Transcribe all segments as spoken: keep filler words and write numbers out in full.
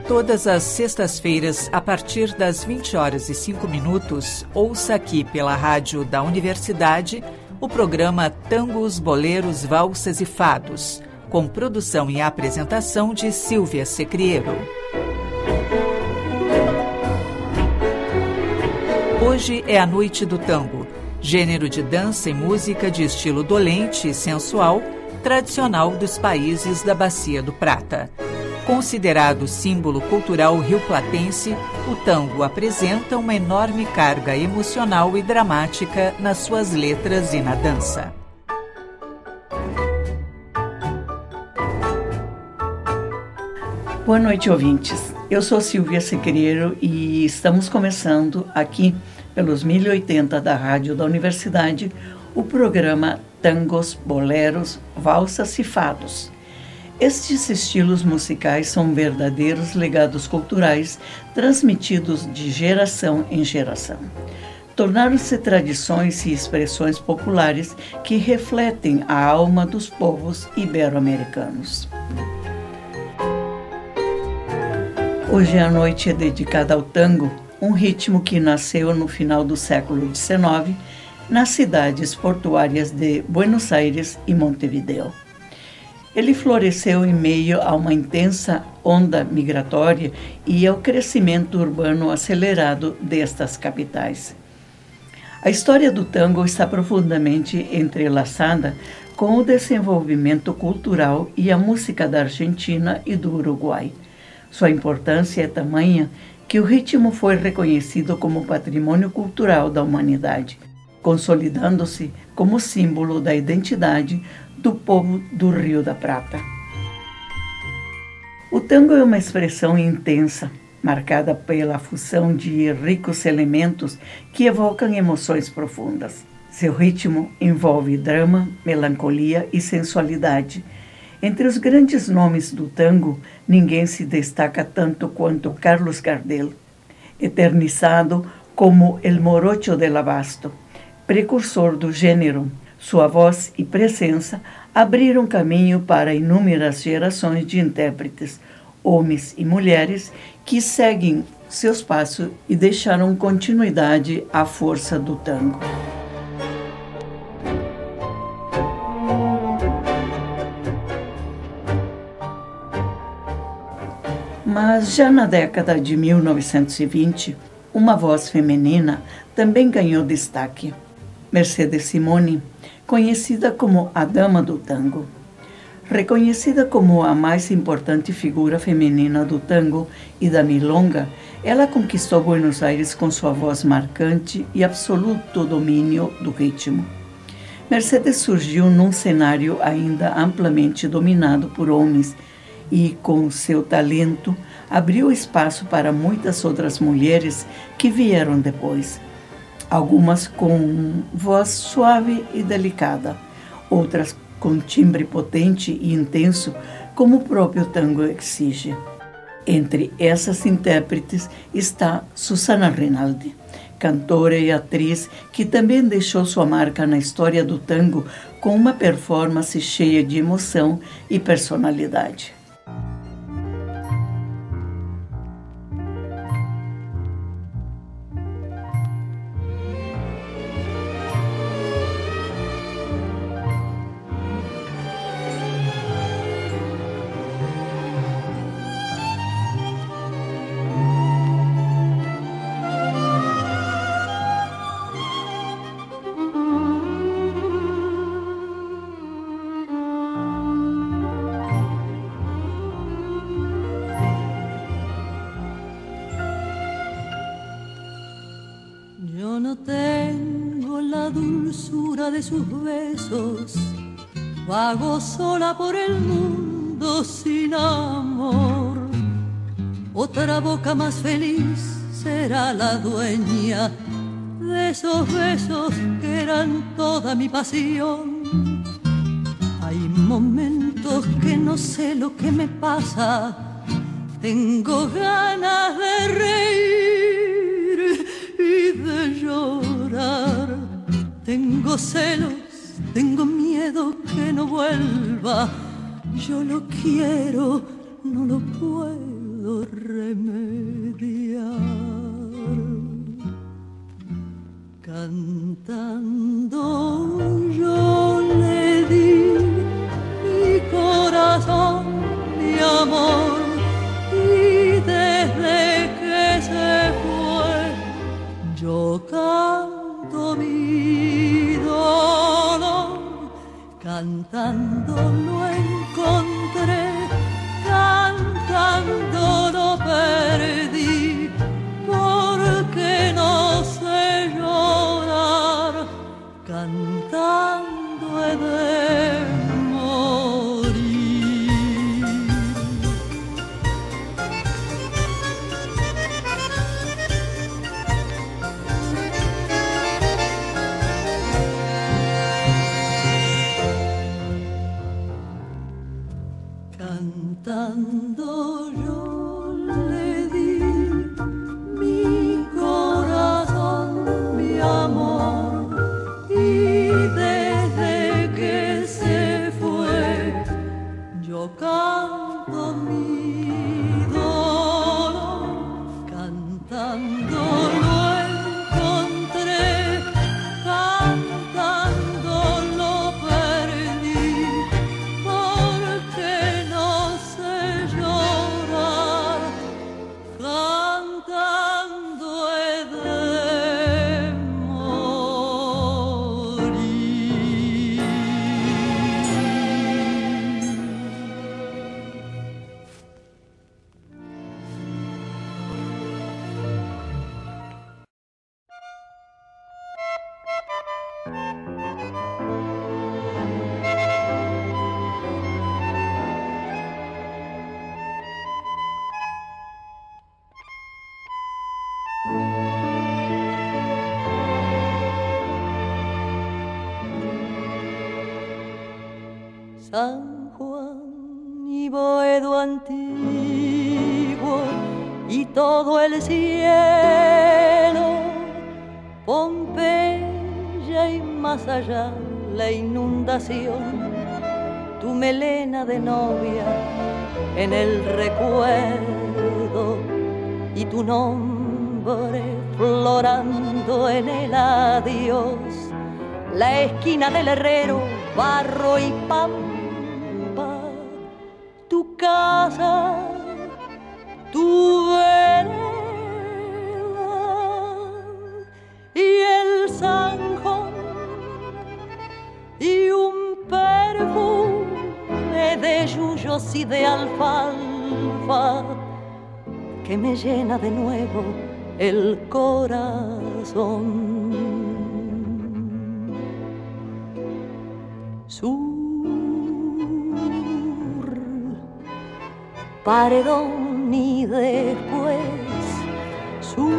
Todas as sextas-feiras, a partir das vinte horas e cinco minutos, ouça aqui pela rádio da Universidade o programa Tangos, Boleros, Valsas e Fados, com produção e apresentação de Silvia Secriero. Hoje é a Noite do Tango, gênero de dança e música de estilo dolente e sensual, tradicional dos países da Bacia do Prata. Considerado símbolo cultural rioplatense, o tango apresenta uma enorme carga emocional e dramática nas suas letras e na dança. Boa noite, ouvintes. Eu sou Silvia Secriero e estamos começando aqui, pelos mil e oitenta da Rádio da Universidade, o programa Tangos, Boleros, Valsas e Fados. Estes estilos musicais são verdadeiros legados culturais transmitidos de geração em geração. Tornaram-se tradições e expressões populares que refletem a alma dos povos ibero-americanos. Hoje a noite é dedicada ao tango, um ritmo que nasceu no final do século dezenove nas cidades portuárias de Buenos Aires e Montevideo. Ele floresceu em meio a uma intensa onda migratória e ao crescimento urbano acelerado destas capitais. A história do tango está profundamente entrelaçada com o desenvolvimento cultural e a música da Argentina e do Uruguai. Sua importância é tamanha que o ritmo foi reconhecido como patrimônio cultural da humanidade, consolidando-se como símbolo da identidade do povo do Rio da Prata. O tango é uma expressão intensa, marcada pela fusão de ricos elementos que evocam emoções profundas. Seu ritmo envolve drama, melancolia e sensualidade. Entre os grandes nomes do tango, ninguém se destaca tanto quanto Carlos Gardel, eternizado como El Morocho del Abasto, precursor do gênero. Sua voz e presença abriram caminho para inúmeras gerações de intérpretes, homens e mulheres, que seguem seus passos e deixaram continuidade à força do tango. Mas já na década de mil novecentos e vinte, uma voz feminina também ganhou destaque. Mercedes Simone, conhecida como a Dama do Tango. Reconhecida como a mais importante figura feminina do tango e da milonga, ela conquistou Buenos Aires com sua voz marcante e absoluto domínio do ritmo. Mercedes surgiu num cenário ainda amplamente dominado por homens e, com seu talento, abriu espaço para muitas outras mulheres que vieram depois. Algumas com voz suave e delicada, outras com timbre potente e intenso, como o próprio tango exige. Entre essas intérpretes está Susana Rinaldi, cantora e atriz que também deixou sua marca na história do tango com uma performance cheia de emoção e personalidade. No tengo la dulzura de sus besos, vago sola por el mundo sin amor. Otra boca más feliz será la dueña de esos besos que eran toda mi pasión. Hay momentos que no sé lo que me pasa, tengo ganas de reír y de llorar. Tengo celos, tengo miedo que no vuelva. Yo lo quiero, no lo puedo puedo remediar. Cantando yo le di mi corazón, mi amor, y desde que se fue yo canto mi dolor. Cantando lo encontré, cantando lo perdí, porque no sé llorar, cantando he de morir. Cantando yo le di mi corazón, mi amor, y desde que se fue yo canto mi dolor. Cantando lo encontré, cantando lo perdí, porque no sé llorar, cantando he de morir. San Juan y Boedo antiguo y todo el cielo, Pompeya y más allá la inundación, tu melena de novia en el recuerdo y tu nombre florando en el adiós, la esquina del herrero, barro y pampa, tu casa, tu vereda y el zanjón y un perfume de yuyos y de alfalfa que me llena de nuevo el corazón. Sur, paredón y después sur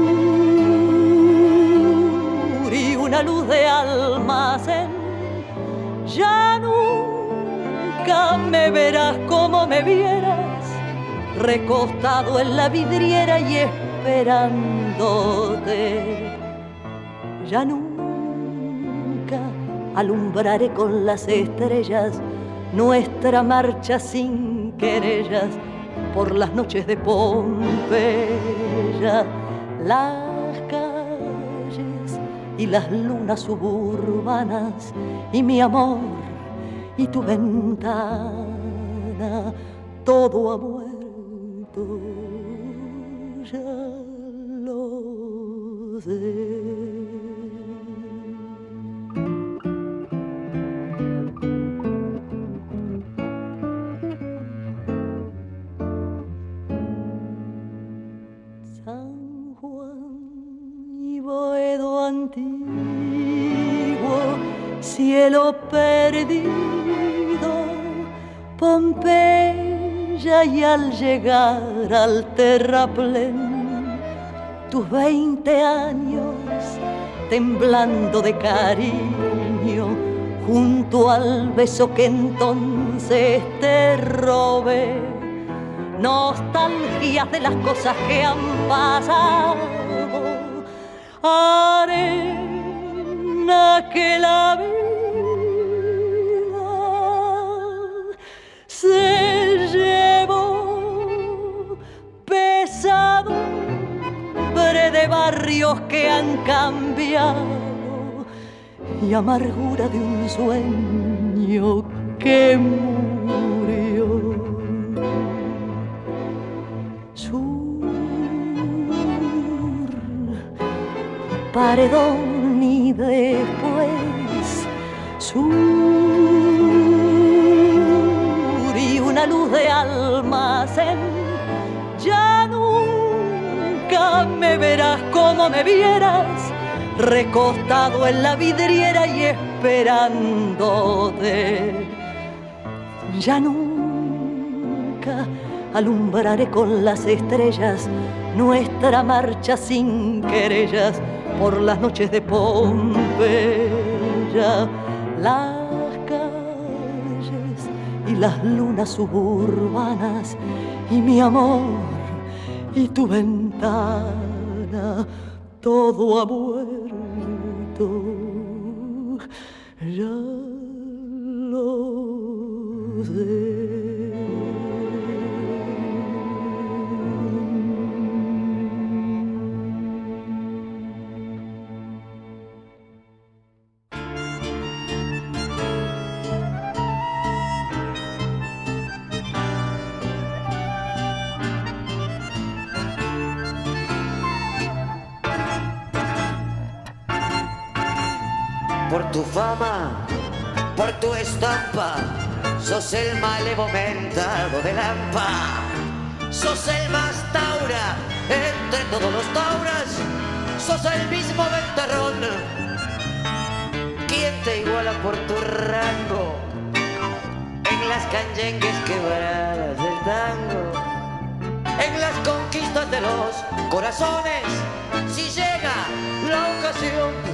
y una luz de almacén. Ya nunca me verás como me vieras, recostado en la vidriera y esperándote. Ya nunca alumbraré con las estrellas nuestra marcha sin querellas por las noches de Pompeya, las calles y las lunas suburbanas y mi amor y tu ventana, todo ha muerto, ya lo sé. Cielo perdido, Pompeya, y al llegar al terraplén, tus veinte años temblando de cariño, junto al beso que entonces te robé, nostalgias de las cosas que han pasado, arena que la vida se llevó fríos que han cambiado y amargura de un sueño que murió. Sur, paredón y después sur y una luz de almacén. Ya nunca me verás como me vieras, recostado en la vidriera y esperándote. Ya nunca alumbraré con las estrellas nuestra marcha sin querellas por las noches de Pompeya. Las calles y las lunas suburbanas y mi amor y tu ventana, todo ha muerto, ya lo sé. Por tu fama, por tu estampa, sos el malevo mentado de Lampa. Sos el más taura entre todos los tauras, sos el mismo ventarrón. ¿Quién te iguala por tu rango en las canyengues quebradas del tango? En las conquistas de los corazones, si llega la ocasión.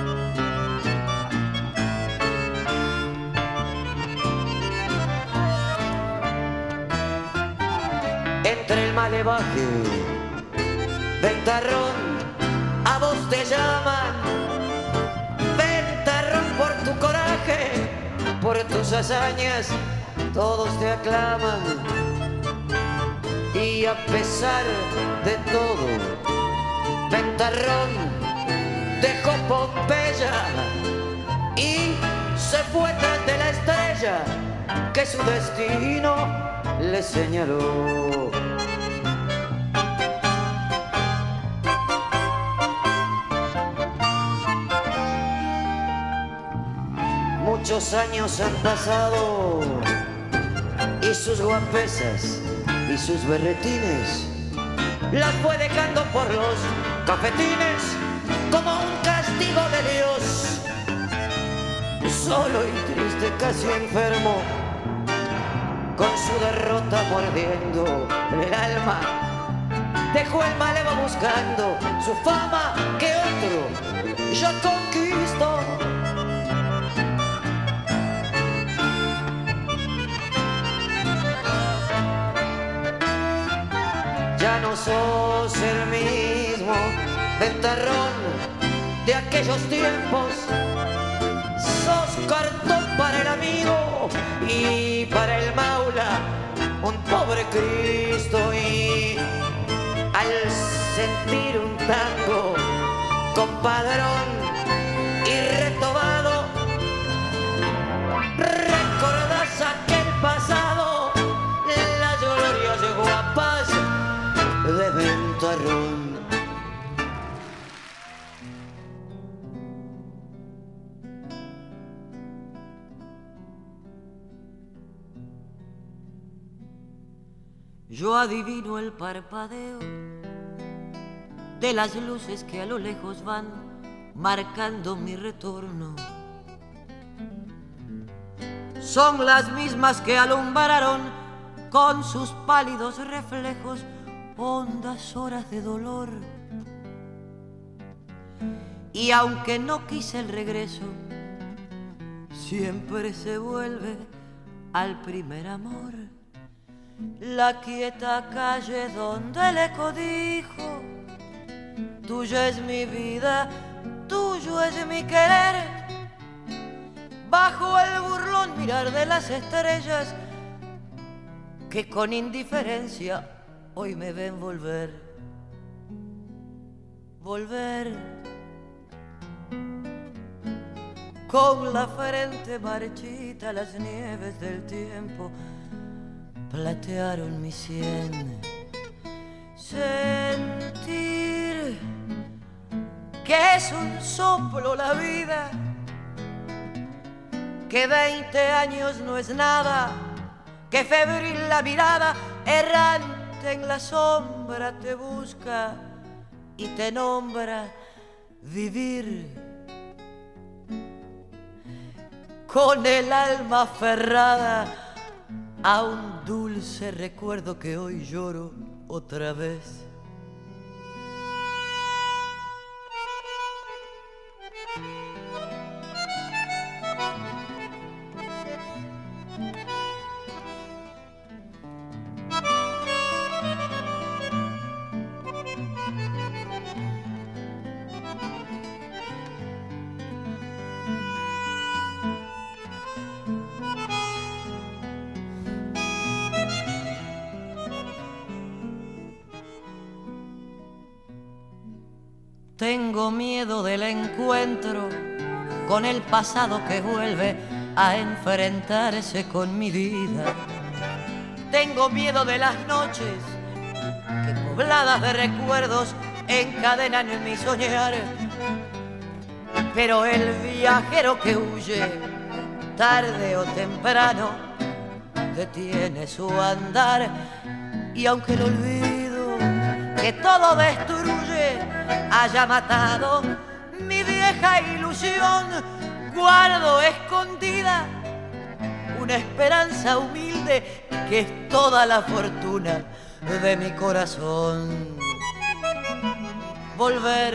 Entre el malevaje, ventarrón, a vos te llaman. Ventarrón por tu coraje, por tus hazañas, todos te aclaman. Y a pesar de todo, Ventarrón dejó Pompeya y se fue tras de la estrella que su destino le señaló. Muchos años han pasado y sus guapesas y sus berretines las fue dejando por los cafetines como un castigo de Dios. Solo y triste, casi enfermo, con su derrota mordiendo el alma, dejó el malevo buscando su fama que otro ya conquistó. Ya no sos el mismo ventarrón de aquellos tiempos. Sos cartón para el amigo y para el maula un pobre Cristo. Y al sentir un tango compadrón y retobado, recordás aquel pasado, las glorias guapas de Ventarrón. Yo adivino el parpadeo de las luces que a lo lejos van marcando mi retorno. Son las mismas que alumbraron con sus pálidos reflejos hondas horas de dolor. Y aunque no quise el regreso, siempre se vuelve al primer amor. La quieta calle donde el eco dijo: tuya es mi vida, tuyo es mi querer. Bajo el burlón mirar de las estrellas que con indiferencia hoy me ven volver. volver con la frente marchita, las nieves del tiempo platearon mi sien. Sentir que es un soplo la vida, que veinte años no es nada, que febril la mirada errante en la sombra te busca y te nombra vivir. Con el alma aferrada a un dulce recuerdo que hoy lloro otra vez. Tengo miedo del encuentro con el pasado que vuelve a enfrentarse con mi vida. Tengo miedo de las noches que pobladas de recuerdos encadenan en mi soñar. Pero el viajero que huye, tarde o temprano, detiene su andar. Y aunque el olvido que todo destruye haya matado mi vieja ilusión, guardo escondida una esperanza humilde que es toda la fortuna de mi corazón. Volver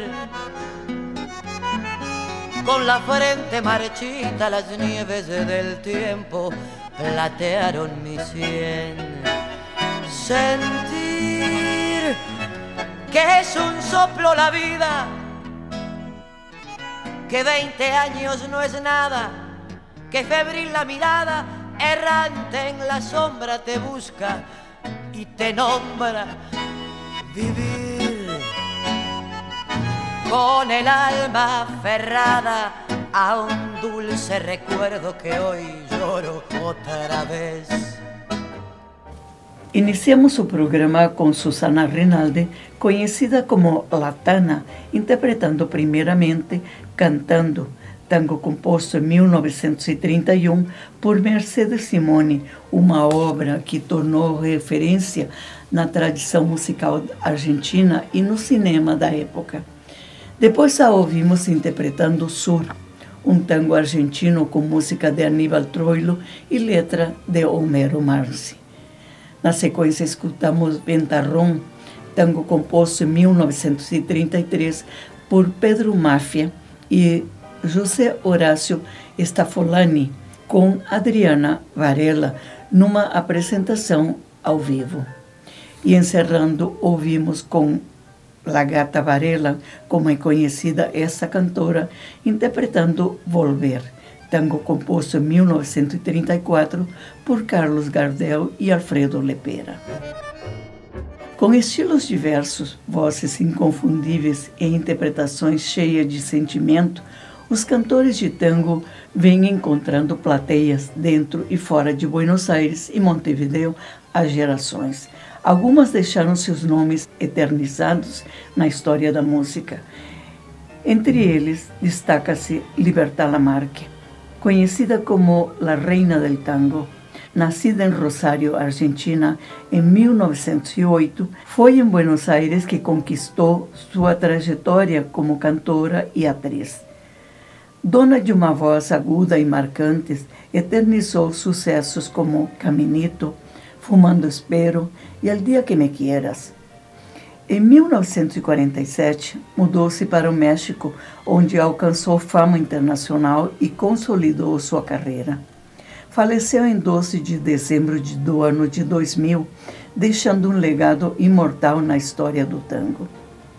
con la frente marchita, las nieves del tiempo platearon mi sien. Sentir que es un soplo la vida, que veinte años no es nada, que febril la mirada errante en la sombra te busca y te nombra vivir. Con el alma aferrada a un dulce recuerdo que hoy lloro otra vez. Iniciamos o programa com Susana Rinaldi, conhecida como La Tana, interpretando primeiramente Cantando, tango composto em mil novecentos e trinta e um por Mercedes Simone, uma obra que tornou referência na tradição musical argentina e no cinema da época. Depois a ouvimos interpretando Sur, um tango argentino com música de Aníbal Troilo e letra de Homero Manzi. Na sequência, escutamos Ventarrón, tango composto em mil novecentos e trinta e três por Pedro Máfia e José Horácio Stafolani, com Adriana Varela, numa apresentação ao vivo. E encerrando, ouvimos com La Gata Varela, como é conhecida essa cantora, interpretando Volver, tango composto em mil novecentos e trinta e quatro por Carlos Gardel e Alfredo Lepera. Com estilos diversos, vozes inconfundíveis e interpretações cheias de sentimento, os cantores de tango vêm encontrando plateias dentro e fora de Buenos Aires e Montevideo há gerações. Algumas deixaram seus nomes eternizados na história da música. Entre eles, destaca-se Libertad Lamarque, conhecida como La Reina del Tango. Nascida em Rosário, Argentina, em mil novecentos e oito, foi em Buenos Aires que conquistou sua trajetória como cantora e atriz. Dona de uma voz aguda e marcante, eternizou sucessos como Caminito, Fumando Espero e El Dia que Me Quieras. Em mil novecentos e quarenta e sete, mudou-se para o México, onde alcançou fama internacional e consolidou sua carreira. Faleceu em doze de dezembro do ano de dois mil, deixando um legado imortal na história do tango.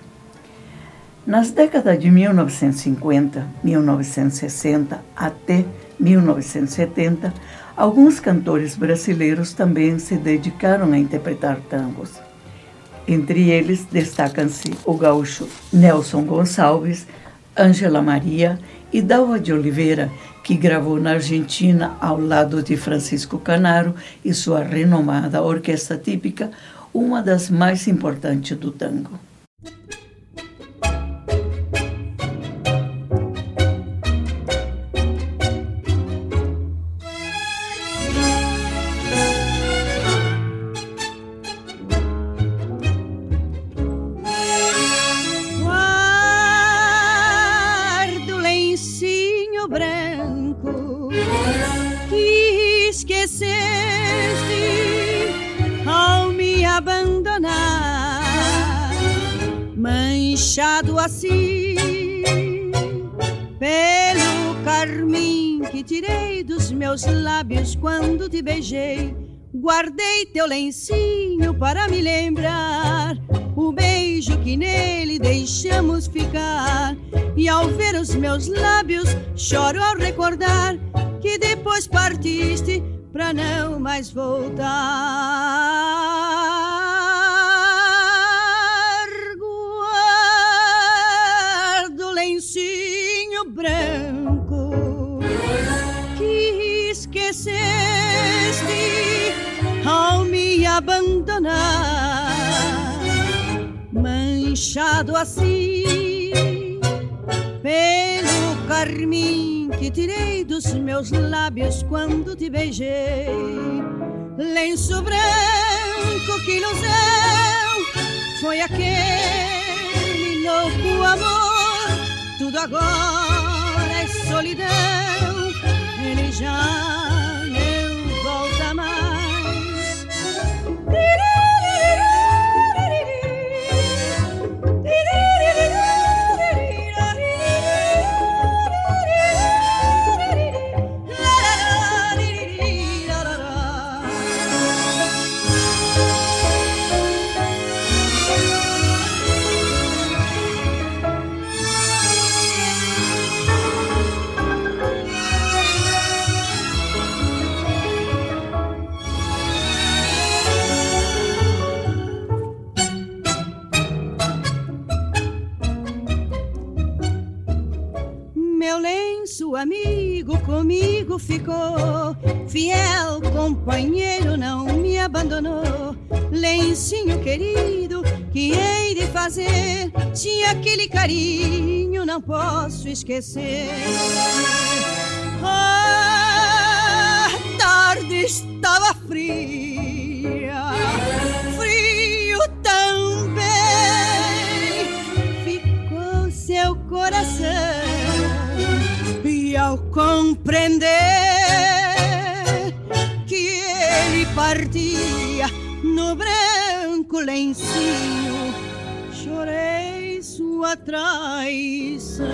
Nas décadas de mil novecentos e cinquenta, mil novecentos e sessenta até mil novecentos e setenta, alguns cantores brasileiros também se dedicaram a interpretar tangos. Entre eles destacam-se o gaúcho Nelson Gonçalves, Ângela Maria e Dalva de Oliveira, que gravou na Argentina ao lado de Francisco Canaro e sua renomada orquestra típica, uma das mais importantes do tango. Manchado assim pelo carmim que tirei dos meus lábios quando te beijei, guardei teu lencinho para me lembrar o beijo que nele deixamos ficar. E ao ver os meus lábios choro ao recordar que depois partiste pra não mais voltar. Branco que esqueceste ao me abandonar, manchado assim pelo carmim que tirei dos meus lábios quando te beijei. Lenço branco, que ilusão foi aquele louco amor, tudo agora é solidão, ele já não volta mais. Amigo comigo ficou, fiel companheiro não me abandonou. Lencinho querido, que hei de fazer se aquele carinho não posso esquecer? A tarde estava fria, frio também, ficou seu coração. E ao compreender que ele partia no branco lencinho, chorei sua traição.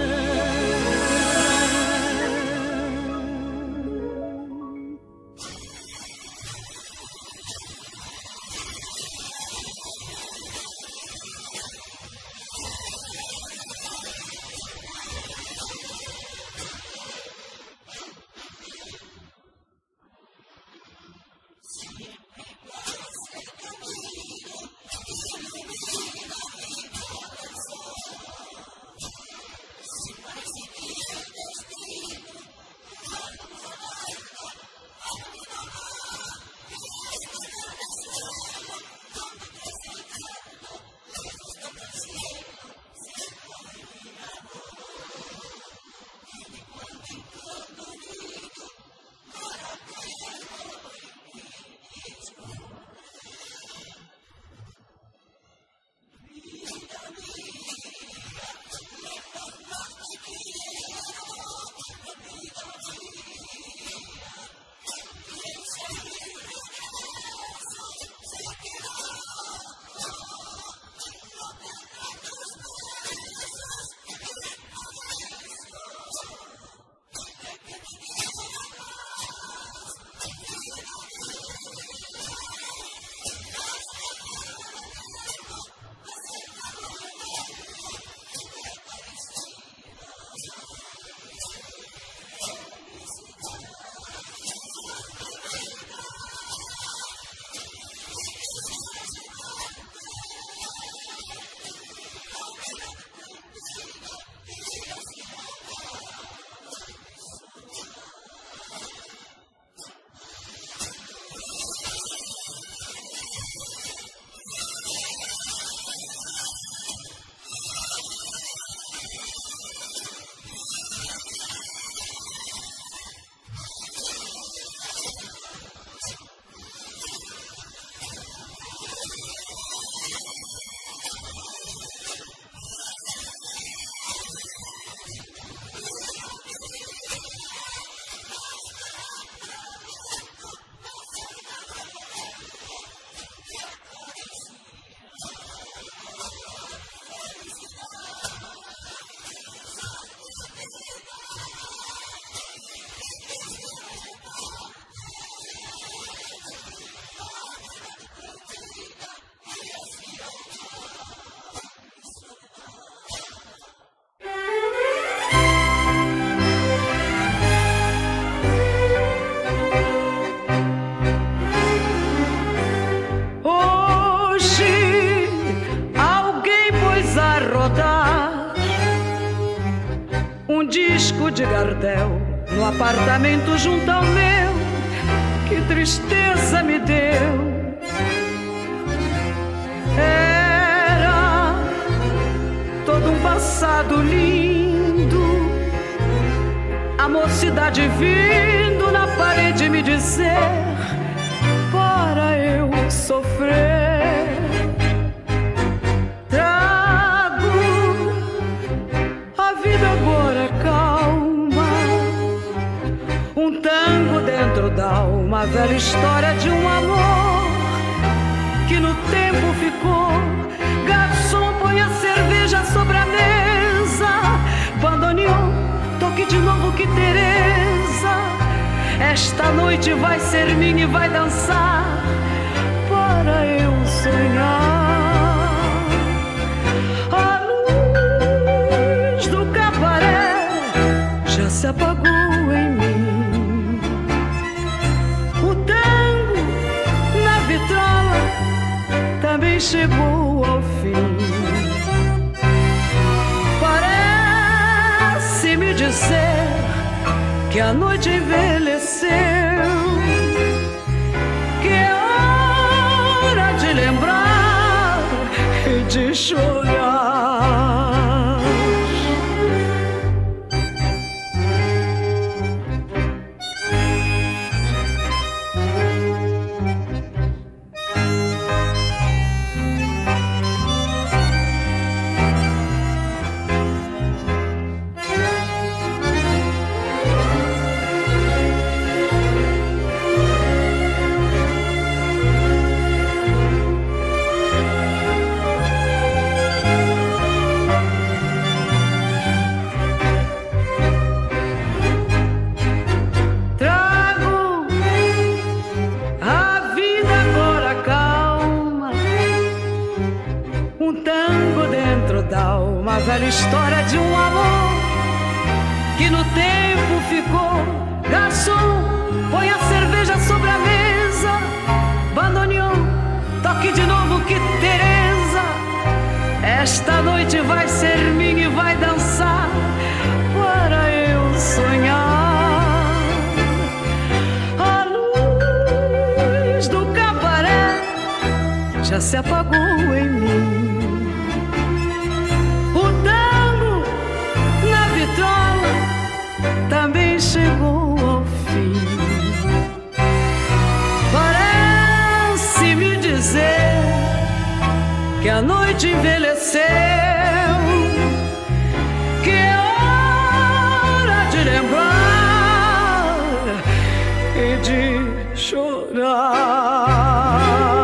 disco de Gardel no apartamento junto ao meu, que tristeza me deu. Era todo um passado lindo, a mocidade vindo na parede me dizer para eu sofrer. Trago a vida agora calma, um tango dentro da alma, velha história de um amor que no tempo ficou. Garçom, põe a cerveja sobre a mesa, bandoneon, toque de novo que Teresa. Esta noite vai ser minha e vai dançar para eu sonhar. A luz do cabaré já se apagou em mim, o tango na vitrola também chegou ao fim. Parece-me dizer que a noite envelheceu, que é hora de lembrar e de chorar. A velha história de um amor que no tempo ficou. Garçom, põe a cerveja sobre a mesa, bandoneon, toque de novo que Teresa. Esta noite vai ser minha e vai dançar para eu sonhar. A luz do cabaré já se apagou em mim, também chegou ao fim. Parece-me dizer que a noite envelheceu, que é hora de lembrar e de chorar.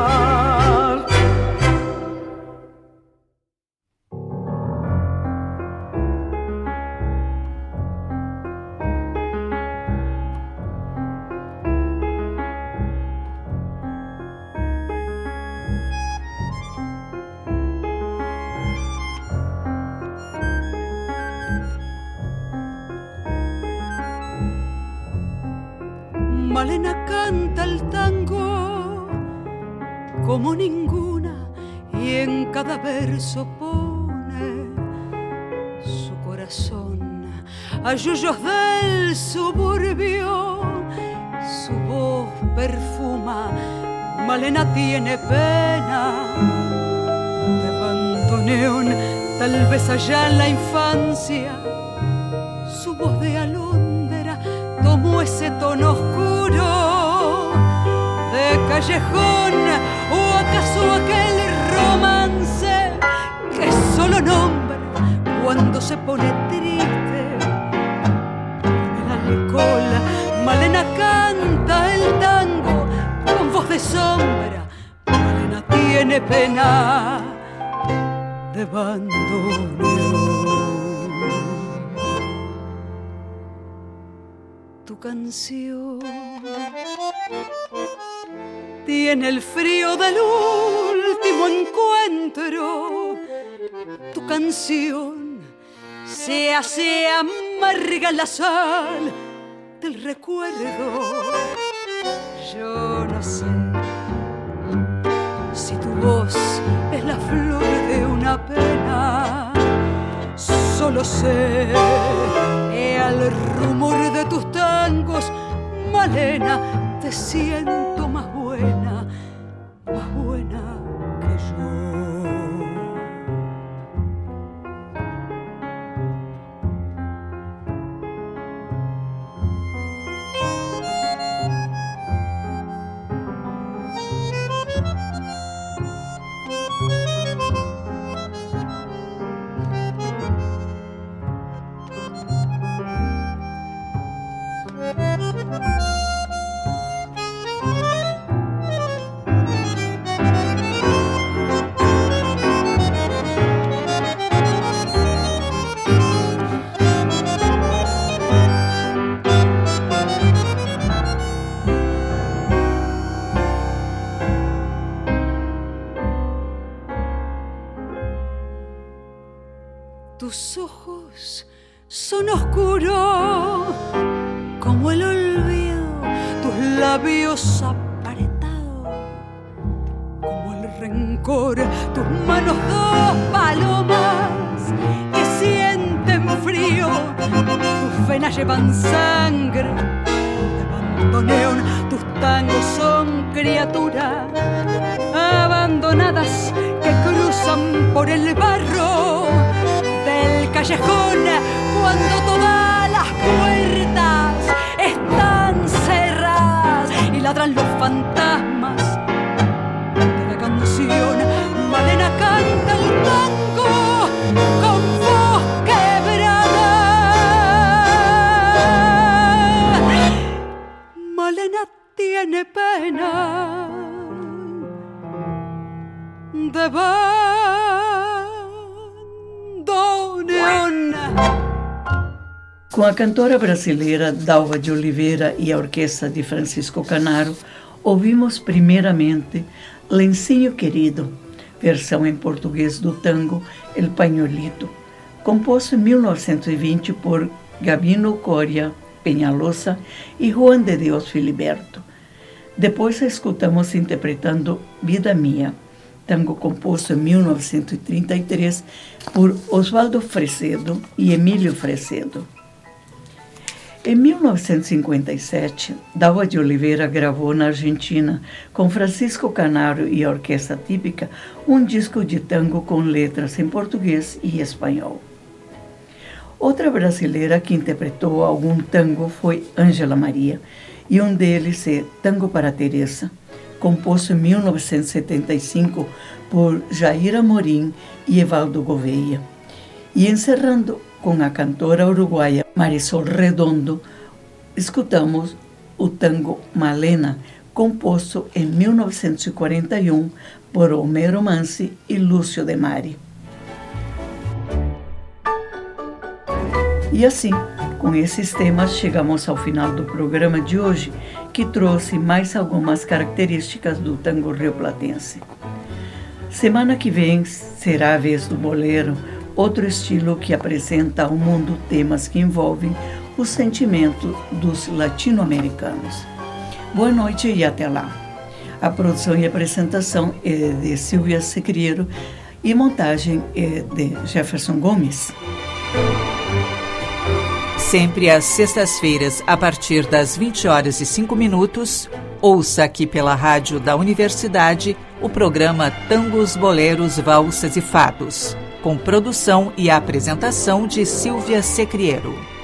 Malena canta el tango como ninguna y en cada verso pone su corazón a yuyos del suburbio. Su voz perfuma, Malena tiene pena de bandoneón, tal vez allá en la infancia su voz de alondra tomó ese tono oscuro de callejón, o acaso aquel romance que solo nombra cuando se pone triste con el alcohol. Malena canta el tango con voz de sombra, Malena tiene pena de bandoneón. Tu canción tiene el frío del último encuentro. Tu canción se hace amarga la sal del recuerdo. Yo no sé si tu voz es la flor de una pena, solo sé que a al rumor de tus tangos, Malena, te siento más buena, más buena que yo. Tus ojos son oscuros como el olvido, tus labios apretados como el rencor, tus manos dos palomas que sienten frío, tus venas llevan sangre de bandoneón, tus tangos son criaturas abandonadas que cruzan por el barro del callejón cuando todas las puertas están cerradas y ladran los fantasmas de la canción. Malena canta el tango con voz quebrada. Malena tiene pena de bandoneón. Com a cantora brasileira Dalva de Oliveira e a orquestra de Francisco Canaro, ouvimos primeiramente Lencinho Querido, versão em português do tango El Pañuelito, composto em mil novecentos e vinte por Gabino Coria Peñalosa e Juan de Dios Filiberto. Depois a escutamos interpretando Vida Mía, tango composto em mil novecentos e trinta e três por Osvaldo Fresedo e Emílio Fresedo. Em mil novecentos e cinquenta e sete, Dalva de Oliveira gravou na Argentina, com Francisco Canaro e a Orquestra Típica, um disco de tango com letras em português e espanhol. Outra brasileira que interpretou algum tango foi Ângela Maria, e um deles é Tango para Teresa, composto em mil novecentos e setenta e cinco por Jair Amorim e Evaldo Gouveia. E encerrando com a cantora uruguaia Marisol Redondo, escutamos o tango Malena, composto em mil novecentos e quarenta e um por Homero Mansi e Lúcio de Mari. E assim, com esses temas, chegamos ao final do programa de hoje, que trouxe mais algumas características do tango rioplatense. Semana que vem será a vez do bolero, outro estilo que apresenta ao mundo temas que envolvem o sentimento dos latino-americanos. Boa noite e até lá. A produção e apresentação é de Silvia Secreiro e montagem é de Jefferson Gomes. Sempre às sextas-feiras, a partir das vinte horas e cinco minutos, ouça aqui pela rádio da Universidade o programa Tangos, Boleros, Valsas e Fados, com produção e apresentação de Silvia Secreiro.